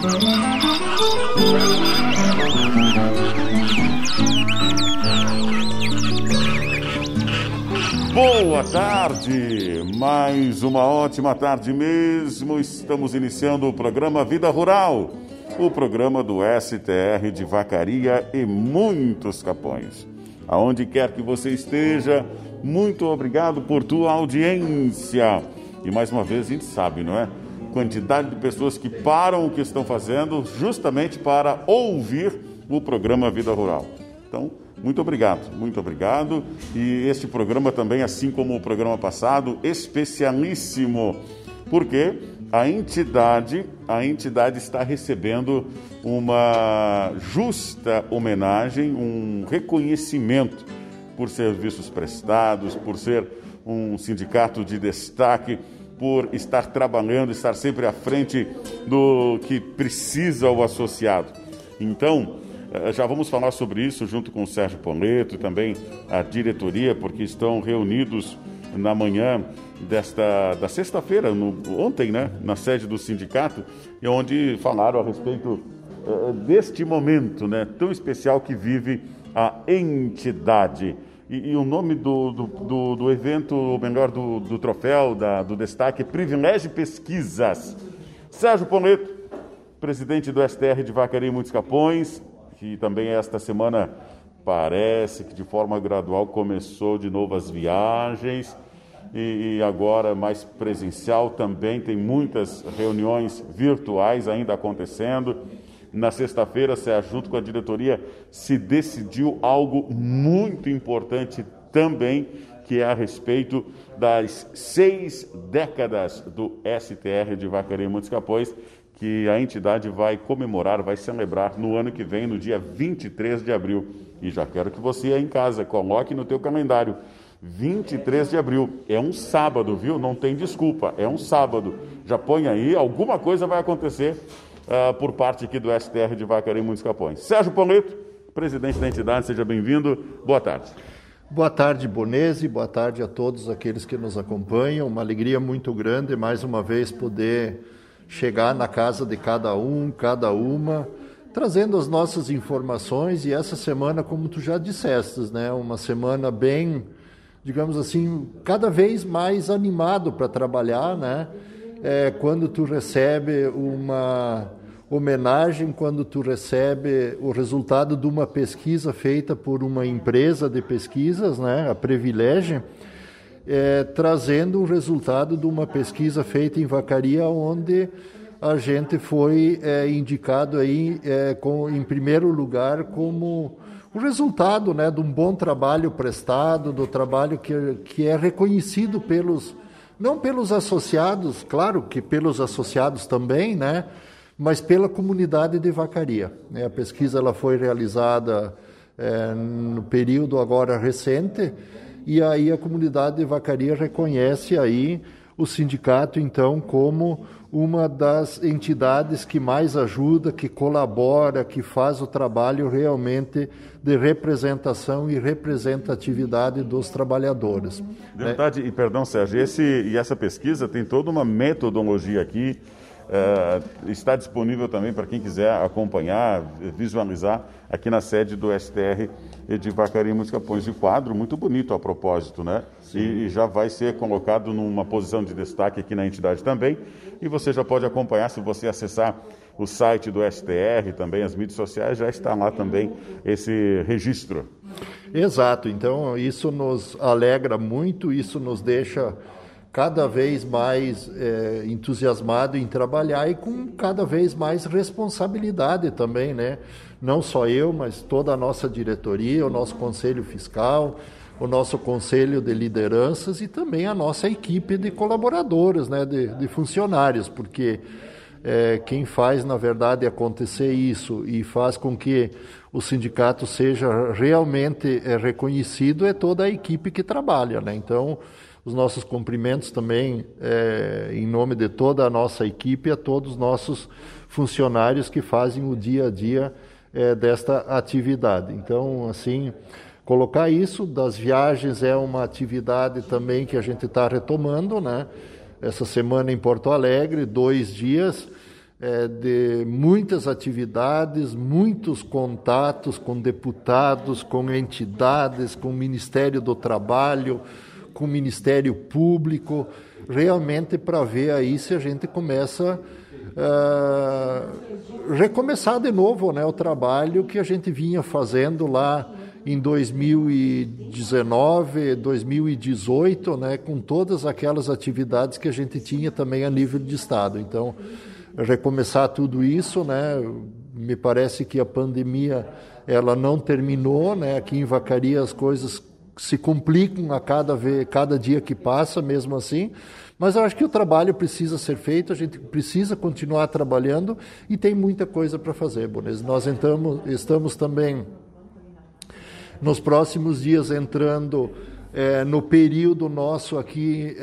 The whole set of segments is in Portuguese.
Boa tarde, mais uma ótima tarde mesmo. Estamos iniciando o programa Vida Rural, o programa do STR de Vacaria e muitos Capões. Aonde quer que você esteja, muito obrigado por tua audiência. E mais uma vez a gente sabe, não é? Quantidade de pessoas que param o que estão fazendo justamente para ouvir o programa Vida Rural. Então, muito obrigado. E este programa também, assim como o programa passado, especialíssimo, porque a entidade está recebendo uma justa homenagem, um reconhecimento por serviços prestados, por ser um sindicato de destaque, por estar trabalhando, estar sempre à frente do que precisa o associado. Então, já vamos falar sobre isso junto com o Sérgio Poleto e também a diretoria, porque estão reunidos na manhã da sexta-feira, ontem, né, na sede do sindicato, e onde falaram a respeito deste momento, né, tão especial que vive a entidade. E o nome do evento, ou melhor, do troféu, do destaque, é Privilégio Pesquisas. Sérgio Poleto, presidente do STR de Vacaria e Muitos Capões, que também esta semana parece que de forma gradual começou de novo as viagens e agora mais presencial também, tem muitas reuniões virtuais ainda acontecendo. Na sexta-feira, junto com a diretoria, se decidiu algo muito importante também, que é a respeito das 6 décadas do STR de Vacaria e Muitos Capões, que a entidade vai comemorar, vai celebrar no ano que vem, no dia 23 de abril. E já quero que você aí em casa coloque no teu calendário. 23 de abril, é um sábado, viu? Não tem desculpa, é um sábado. Já põe aí, alguma coisa vai acontecer por parte aqui do STR de Vacaria e Muitos Capões. Sérgio Poleto, presidente da entidade, seja bem-vindo. Boa tarde. Boa tarde, Bonese, boa tarde a todos aqueles que nos acompanham. Uma alegria muito grande, mais uma vez, poder chegar na casa de cada uma, trazendo as nossas informações. E essa semana, como tu já disseste, né, uma semana bem, digamos assim, cada vez mais animado para trabalhar, né? Quando tu recebe uma homenagem, quando tu recebe o resultado de uma pesquisa feita por uma empresa de pesquisas, né, a Privilégio, trazendo o resultado de uma pesquisa feita em Vacaria, onde a gente foi indicado aí em primeiro lugar como o resultado, né, de um bom trabalho prestado, do trabalho que é reconhecido não pelos associados, claro que pelos associados também, né, mas pela comunidade de Vacaria. A pesquisa ela foi realizada no período agora recente, e aí a comunidade de Vacaria reconhece aí o sindicato, então, como uma das entidades que mais ajuda, que colabora, que faz o trabalho realmente de representação e representatividade dos trabalhadores. Verdade, e perdão, Sérgio, essa pesquisa tem toda uma metodologia aqui, está disponível também para quem quiser acompanhar, visualizar aqui na sede do STR de Vacaria e Muitos Capões. De quadro muito bonito a propósito, né? E já vai ser colocado numa posição de destaque aqui na entidade também, e você já pode acompanhar se você acessar o site do STR, também as mídias sociais, já está lá também esse registro. Exato, então isso nos alegra muito, isso nos deixa cada vez mais entusiasmado em trabalhar e com cada vez mais responsabilidade também, né? Não só eu, mas toda a nossa diretoria, o nosso conselho fiscal, o nosso conselho de lideranças e também a nossa equipe de colaboradores, né? De funcionários, porque quem faz, na verdade, acontecer isso e faz com que o sindicato seja realmente reconhecido é toda a equipe que trabalha, né? Então, os nossos cumprimentos também, em nome de toda a nossa equipe, a todos os nossos funcionários que fazem o dia a dia desta atividade. Então, assim, colocar isso das viagens é uma atividade também que a gente está retomando, né? Essa semana em Porto Alegre, 2 dias, de muitas atividades, muitos contatos com deputados, com entidades, com o Ministério do Trabalho, com o Ministério Público, realmente para ver aí se a gente começa recomeçar de novo, né, o trabalho que a gente vinha fazendo lá em 2019, 2018, né, com todas aquelas atividades que a gente tinha também a nível de Estado. Então, recomeçar tudo isso, né, me parece que a pandemia ela não terminou, né, aqui em Vacaria as coisas se complicam a cada dia que passa, mesmo assim, mas eu acho que o trabalho precisa ser feito, a gente precisa continuar trabalhando e tem muita coisa para fazer, Bones. Nós estamos também, nos próximos dias, entrando no período nosso aqui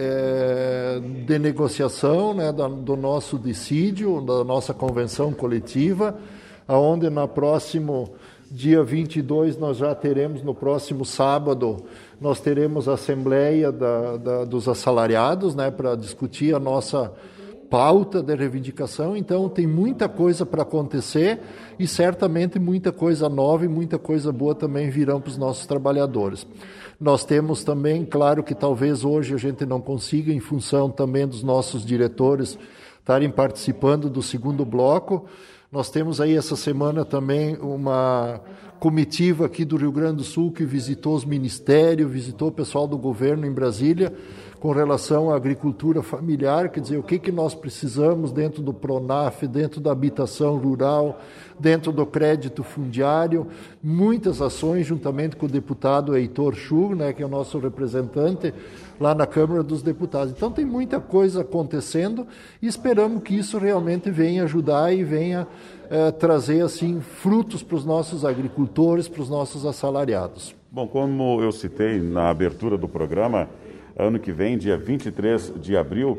de negociação, né, do nosso dissídio, da nossa convenção coletiva, onde no próximo dia 22 nós já teremos, no próximo sábado, nós teremos a Assembleia dos Assalariados, né, para discutir a nossa pauta de reivindicação. Então tem muita coisa para acontecer e certamente muita coisa nova e muita coisa boa também virão para os nossos trabalhadores. Nós temos também, claro que talvez hoje a gente não consiga, em função também dos nossos diretores estarem participando do segundo bloco. Nós temos aí essa semana também uma comitiva aqui do Rio Grande do Sul que visitou os ministérios, visitou o pessoal do governo em Brasília com relação à agricultura familiar, quer dizer, o que nós precisamos dentro do PRONAF, dentro da habitação rural, dentro do crédito fundiário, muitas ações juntamente com o deputado Heitor Chu, né, que é o nosso representante lá na Câmara dos Deputados. Então tem muita coisa acontecendo e esperamos que isso realmente venha ajudar e venha trazer assim frutos para os nossos agricultores, para os nossos assalariados. Bom, como eu citei na abertura do programa, ano que vem, dia 23 de abril,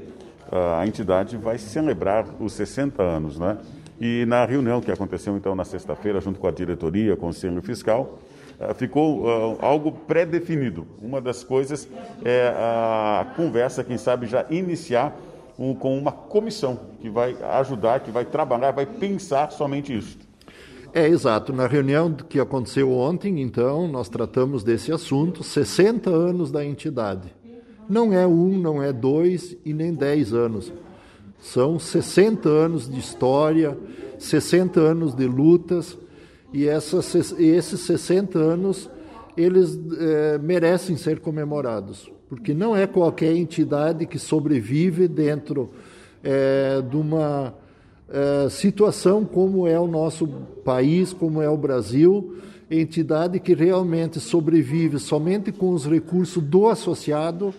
a entidade vai celebrar os 60 anos, né? E na reunião que aconteceu então na sexta-feira, junto com a diretoria, Conselho Fiscal, ficou algo pré-definido. Uma das coisas é a conversa, quem sabe já iniciar com uma comissão que vai ajudar, que vai trabalhar, vai pensar somente isso. Exato. Na reunião que aconteceu ontem, então, nós tratamos desse assunto, 60 anos da entidade. Não é 1, não é 2 e nem 10 anos. São 60 anos de história, 60 anos de lutas, e esses 60 anos, eles merecem ser comemorados, porque não é qualquer entidade que sobrevive dentro de uma situação como é o nosso país, como é o Brasil, entidade que realmente sobrevive somente com os recursos do associado,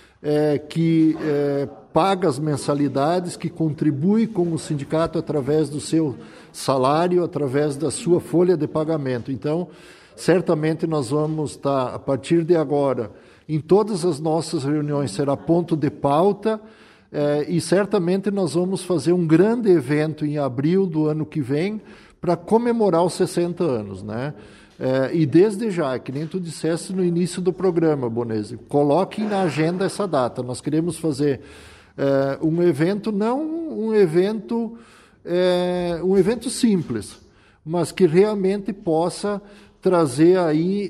que paga as mensalidades, que contribui com o sindicato através do seu salário, através da sua folha de pagamento. Então, certamente nós vamos estar, a partir de agora, em todas as nossas reuniões, será ponto de pauta, e certamente nós vamos fazer um grande evento em abril do ano que vem para comemorar os 60 anos, né? E desde já, que nem tu disseste no início do programa, Bonese, coloquem na agenda essa data. Nós queremos fazer um evento, não um evento simples, mas que realmente possa trazer aí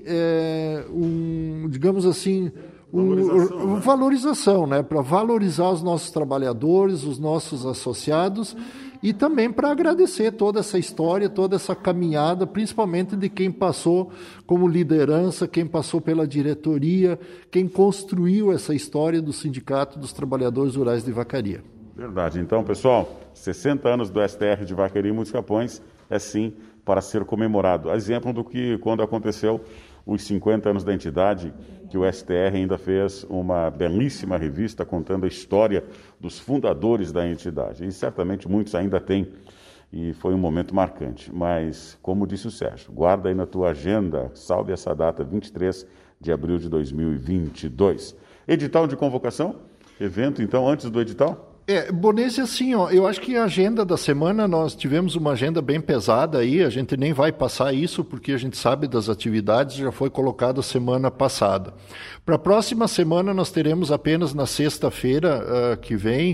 digamos assim, valorização, né? Para valorizar os nossos trabalhadores, os nossos associados, e também para agradecer toda essa história, toda essa caminhada, principalmente de quem passou como liderança, quem passou pela diretoria, quem construiu essa história do Sindicato dos Trabalhadores Rurais de Vacaria. Verdade. Então, pessoal, 60 anos do STR de Vacaria e Muitos Capões é sim para ser comemorado. Exemplo do que quando aconteceu os 50 anos da entidade, que o STR ainda fez uma belíssima revista contando a história dos fundadores da entidade. E certamente muitos ainda têm, e foi um momento marcante. Mas, como disse o Sérgio, guarda aí na tua agenda, salve essa data, 23 de abril de 2022. Edital de convocação? Evento, então, antes do edital? Bonese, assim, eu acho que a agenda da semana, nós tivemos uma agenda bem pesada aí, a gente nem vai passar isso porque a gente sabe das atividades, já foi colocado semana passada. Para a próxima semana nós teremos apenas na sexta-feira que vem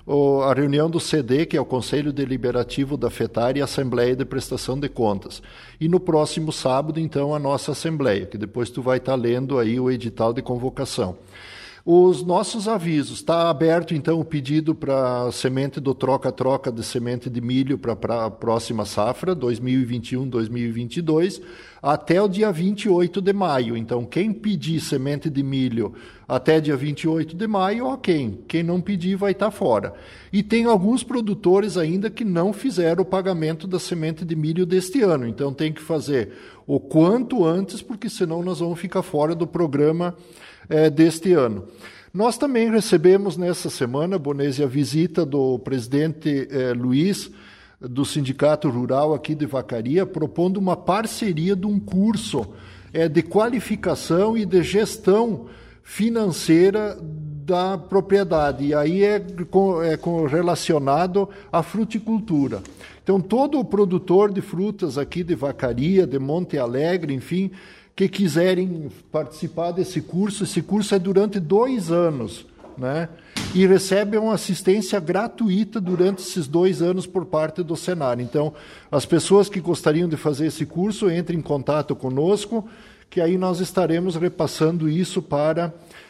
a reunião do CD, que é o Conselho Deliberativo da FETAR, e a Assembleia de Prestação de Contas. E no próximo sábado, então, a nossa Assembleia, que depois tu vai estar lendo aí o edital de convocação. Os nossos avisos, está aberto então o pedido para semente do troca-troca de semente de milho para a próxima safra, 2021-2022, até o dia 28 de maio. Então, quem pedir semente de milho até dia 28 de maio, ok. Quem não pedir vai estar fora. E tem alguns produtores ainda que não fizeram o pagamento da semente de milho deste ano. Então, tem que fazer o quanto antes, porque senão nós vamos ficar fora do programa deste ano. Nós também recebemos nessa semana, Bonesi, a visita do presidente Luiz, do Sindicato Rural aqui de Vacaria, propondo uma parceria de um curso de qualificação e de gestão financeira da propriedade, e aí relacionado à fruticultura. Então, todo o produtor de frutas aqui de Vacaria, de Monte Alegre, enfim, que quiserem participar desse curso, esse curso é durante 2 anos, né? E recebem uma assistência gratuita durante esses 2 anos por parte do Senar. Então, as pessoas que gostariam de fazer esse curso, entrem em contato conosco, que aí nós estaremos repassando isso para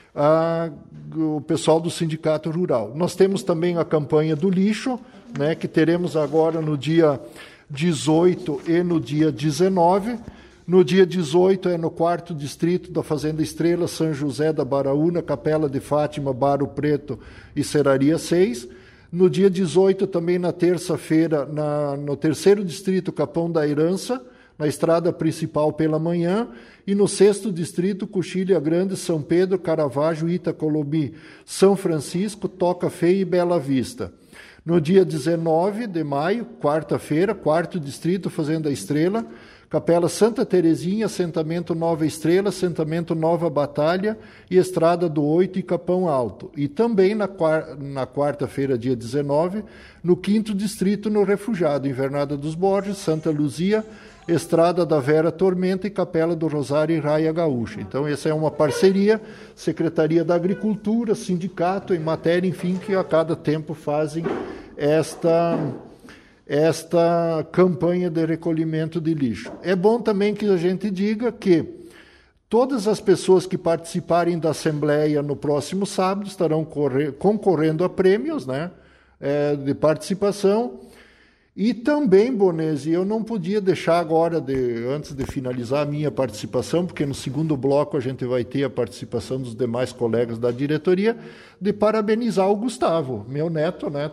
o pessoal do Sindicato Rural. Nós temos também a campanha do lixo, né, que teremos agora no dia 18 e no dia 19. No dia 18 é no 4º distrito da Fazenda Estrela, São José da Baraúna, Capela de Fátima, Baro Preto e Serraria 6. No dia 18, também na terça-feira, no 3º distrito, Capão da Herança, na estrada principal pela manhã. E no 6º distrito, Coxilha Grande, São Pedro, Caravaggio, Itacolomi, São Francisco, Toca Feia e Bela Vista. No dia 19 de maio, quarta-feira, 4º distrito, Fazenda Estrela, Capela Santa Terezinha, assentamento Nova Estrela, assentamento Nova Batalha e Estrada do 8 e Capão Alto. E também na quarta-feira, dia 19, no 5º distrito, no Refugiado, Invernada dos Borges, Santa Luzia, Estrada da Vera Tormenta e Capela do Rosário e Raia Gaúcha. Então, essa é uma parceria, Secretaria da Agricultura, Sindicato, em matéria, enfim, que a cada tempo fazem esta campanha de recolhimento de lixo. É bom também que a gente diga que todas as pessoas que participarem da Assembleia no próximo sábado estarão concorrendo a prêmios, né, de participação. E também, Bonesi, eu não podia deixar agora, antes de finalizar a minha participação, porque no segundo bloco a gente vai ter a participação dos demais colegas da diretoria, de parabenizar o Gustavo, meu neto, né?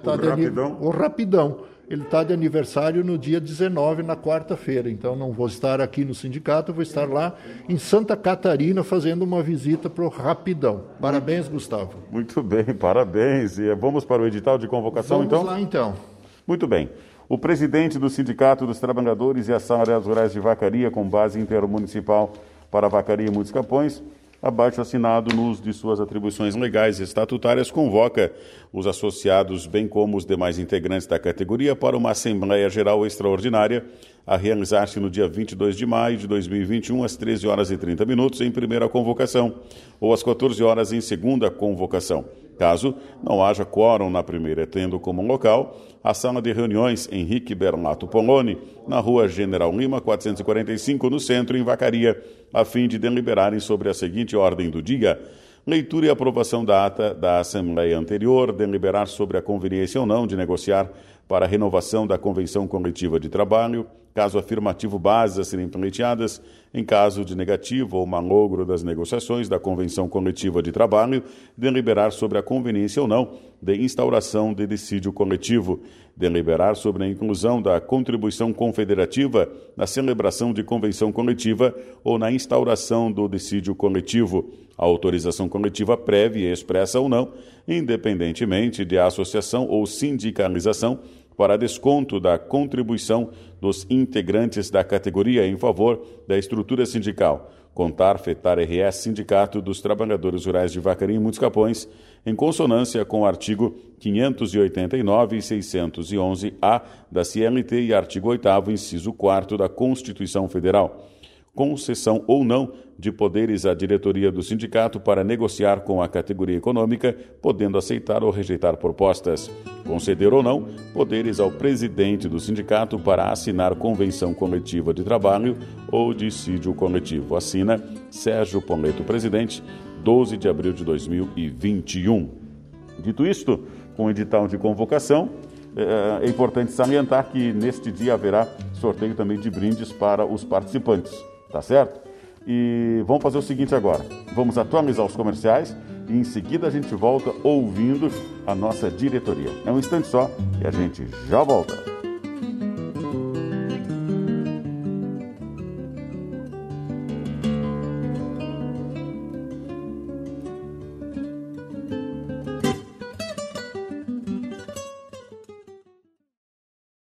O Rapidão. Ele está de aniversário no dia 19, na quarta-feira. Então, não vou estar aqui no sindicato, vou estar lá em Santa Catarina fazendo uma visita para o Rapidão. Parabéns, Gustavo. Muito bem, parabéns. E vamos para o edital de convocação, então? Vamos lá, então. Muito bem. O presidente do Sindicato dos Trabalhadores e Assalariados Rurais de Vacaria, com base intermunicipal para Vacaria e Muitos Capões, abaixo assinado no uso de suas atribuições legais e estatutárias, convoca os associados, bem como os demais integrantes da categoria, para uma Assembleia Geral Extraordinária a realizar-se no dia 22 de maio de 2021, às 13h30, em primeira convocação, ou às 14h em segunda convocação. Caso não haja quórum na primeira, tendo como local a sala de reuniões Henrique Bernato Poloni, na rua General Lima, 445, no centro, em Vacaria, a fim de deliberarem sobre a seguinte ordem do dia: leitura e aprovação da ata da Assembleia anterior, deliberar sobre a conveniência ou não de negociar para a renovação da Convenção Coletiva de Trabalho, caso afirmativo, bases a serem pleiteadas, em caso de negativo ou malogro das negociações da Convenção Coletiva de Trabalho, deliberar sobre a conveniência ou não de instauração de dissídio coletivo, deliberar sobre a inclusão da contribuição confederativa na celebração de convenção coletiva ou na instauração do dissídio coletivo, a autorização coletiva prévia e expressa ou não, independentemente de associação ou sindicalização, para desconto da contribuição dos integrantes da categoria em favor da estrutura sindical, contar FETAR RS Sindicato dos Trabalhadores Rurais de Vacaria e Muitos Capões, em consonância com o artigo 589 e 611-A da CLT e artigo 8º, inciso 4º da Constituição Federal. concessão ou não de poderes à diretoria do sindicato para negociar com a categoria econômica, podendo aceitar ou rejeitar propostas. Conceder ou não poderes ao presidente do sindicato para assinar convenção coletiva de trabalho ou dissídio coletivo. Assina Sérgio Poleto, presidente, 12 de abril de 2021. Dito isto, com o edital de convocação, é importante salientar que neste dia haverá sorteio também de brindes para os participantes, tá certo? E vamos fazer o seguinte agora, vamos atualizar os comerciais e em seguida a gente volta ouvindo a nossa diretoria. É um instante só e a gente já volta.